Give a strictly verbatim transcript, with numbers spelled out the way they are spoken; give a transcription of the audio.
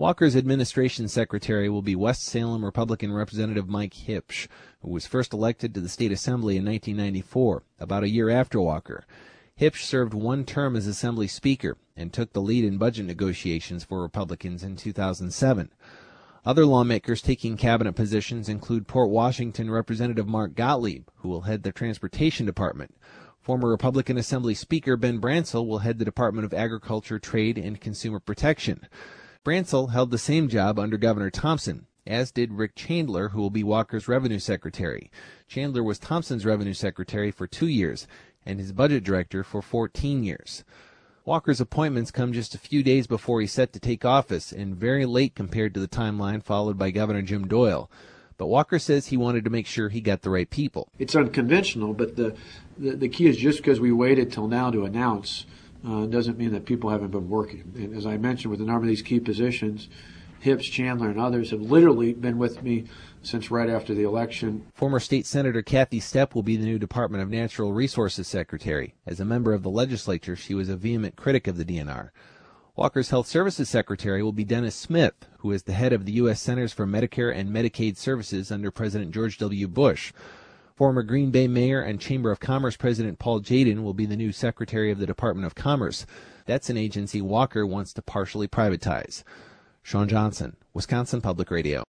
Walker's administration secretary will be West Salem Republican Representative Mike Hipsch, who was first elected to the state assembly in nineteen ninety-four, about a year after Walker. Hipsch served one term as Assembly Speaker and took the lead in budget negotiations for Republicans in two thousand seven. Other lawmakers taking cabinet positions include Port Washington Representative Mark Gottlieb, who will head the Transportation Department. Former Republican Assembly Speaker Ben Branscell will head the Department of Agriculture, Trade, and Consumer Protection. Branscell held the same job under Governor Thompson, as did Rick Chandler, who will be Walker's Revenue Secretary. Chandler was Thompson's Revenue Secretary for two years and his Budget Director for fourteen years. Walker's appointments come just a few days before he's set to take office and very late compared to the timeline followed by Governor Jim Doyle. But Walker says he wanted to make sure he got the right people. It's unconventional, but the, the, the key is just because we waited till now to announce uh, doesn't mean that people haven't been working. And as I mentioned, with a number of these key positions, Hipsch, Chandler, and others have literally been with me since right after the election. Former State Senator Kathy Stepp will be the new Department of Natural Resources Secretary. As a member of the legislature, she was a vehement critic of the D N R. Walker's Health Services Secretary will be Dennis Smith, who is the head of the U S Centers for Medicare and Medicaid Services under President George W. Bush. Former Green Bay Mayor and Chamber of Commerce President Paul Jaden will be the new Secretary of the Department of Commerce. That's an agency Walker wants to partially privatize. Sean Johnson, Wisconsin Public Radio.